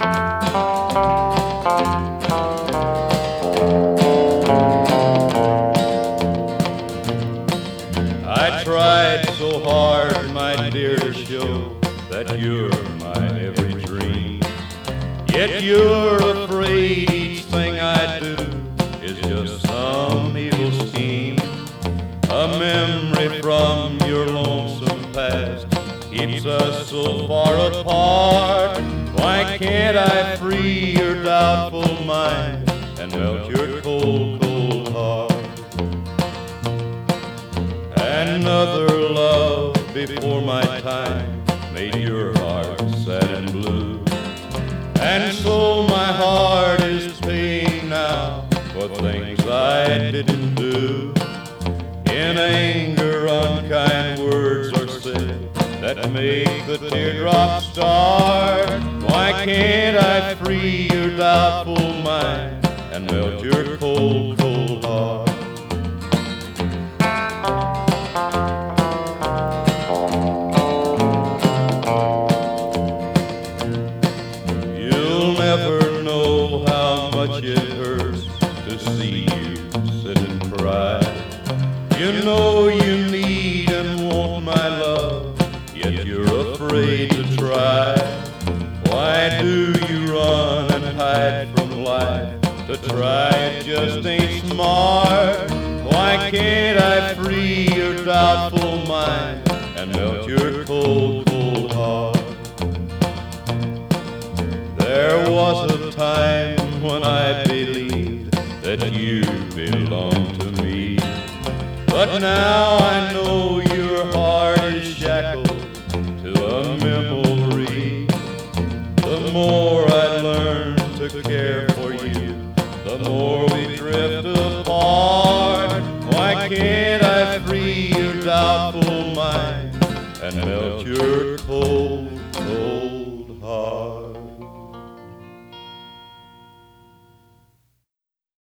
I tried so hard, my dear, to show that you're my every dream. Yet you're afraid each thing I do is just some evil scheme. A memory from your lonesome past keeps us so far apart. Why can't I free your doubtful mind and melt your cold, cold heart? Another love before my time made your heart sad and blue, and so my heart is paying now for things I didn't do. In anger, unkind words are said that make the teardrops start. Why can't I free your doubtful mind and melt your cold, cold heart? You'll never know how much it hurts to see you sit and cry. You know you need and want my love, yet you're afraid to try. Why do you run and hide from life? To try it just ain't smart. Why can't I free your doubtful mind and melt your cold, cold heart? There was a time when I believed that you belonged to me, but now I know your heart is shackled to a memory. The more I learn to care for you, the more we drift apart. Why can't I free your doubtful mind and melt your cold, cold